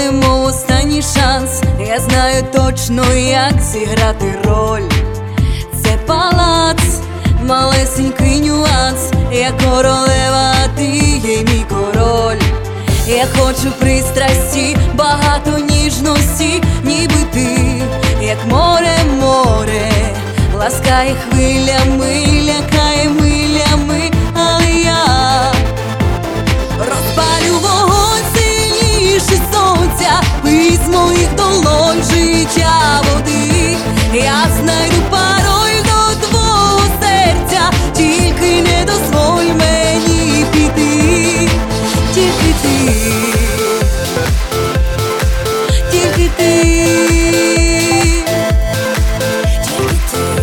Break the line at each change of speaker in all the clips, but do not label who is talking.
немов останній шанс. Я знаю точно, як зіграти роль. Це палац, малесенький нюанс. Я королева, а ти є мій король. Я хочу пристрасті, багато ніжності, ніби ти, як море, море, ласкає хвилями, лякає милями, але я розпалю вогонь сильніше сонця, пий з моїх долонь життя води. Я знайду пароль до твого серця, тільки не дозволь мені піти. Тільки ти, тільки ти, тільки ти.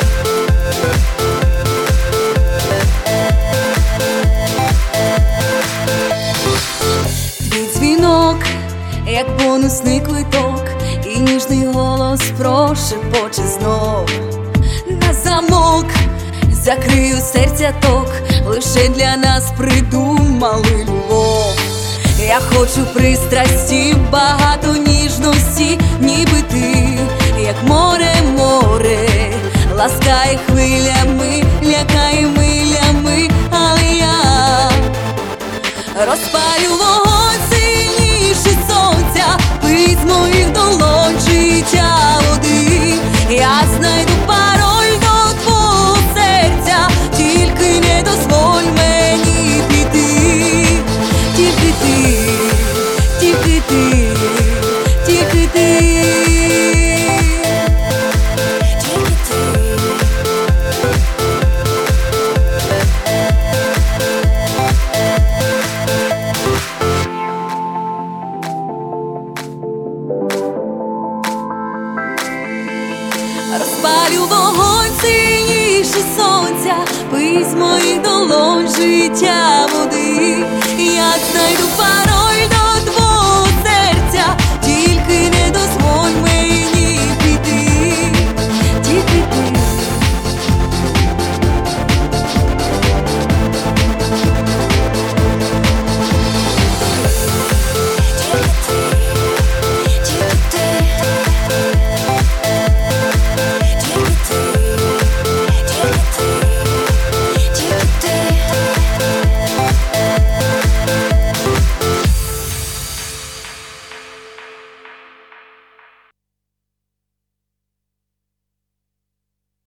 Твій дзвінок, як бонусний квиток, і ніжний голос прошепоче знов. На замок закрию серця ток, лише для нас придумали любов. Я хочу пристрасті, багато ніжності, ніби ти, як море, море, ласкає хвилями, лякає милями, але я розпалю вогонь сильніше сонця, пий з моїх долонь життя води. Я знайду пароль до твого серця, тільки не дозволь мені піти. Тільки ти, тільки ти, тільки ти, тільки ти. Розпалю вогонь сильніше сонця, пий з моїх долонь життя